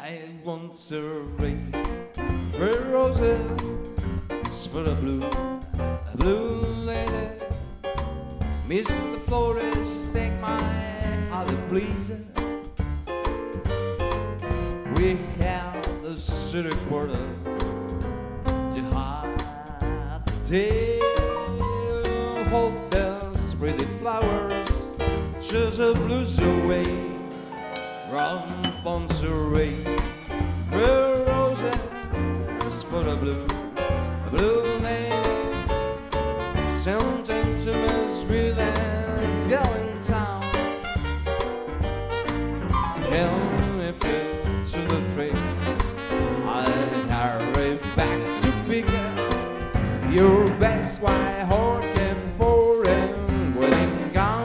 I want a ring for roses, for a blue lady. Mr. Flores, take my heart, please. We have the city quarter to hide today. Hold those pretty flowers, just a blues away. Run, Bonseray, roses for the blue lady. Some gentlemen's with us going town. Hell, if to the train, I'll hurry back to pick up your best white horse and foreign wedding gown.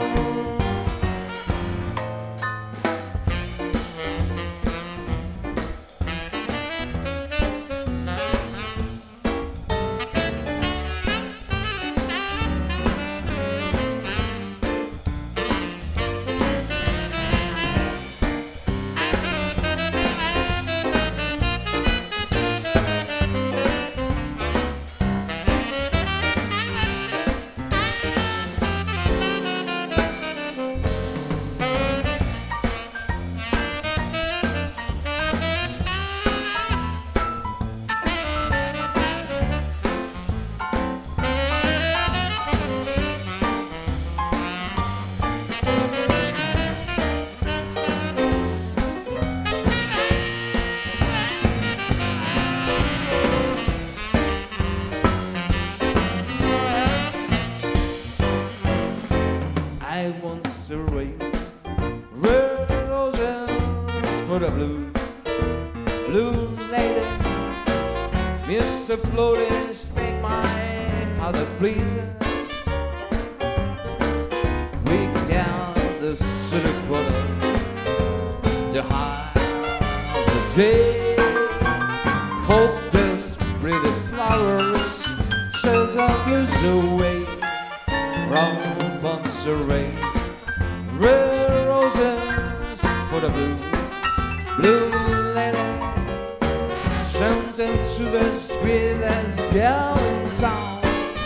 I want to rain red roses for the blue lady. Mr. Flores, take my heart, please. We got the city quarter to hide the day. Hope this pretty flowers says our blues away. From Bonseray, red roses for the blue lady. Something to the street that's going town.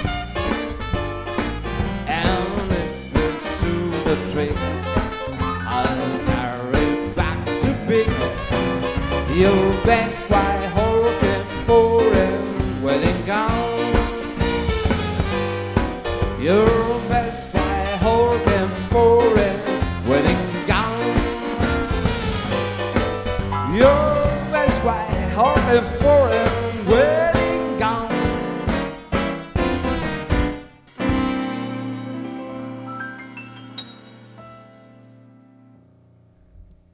And if it's to the train, I'll hurry back to pick up your best white horse and foreign wedding gown. Your best white horse and foreign wedding gown. Your best white horse and foreign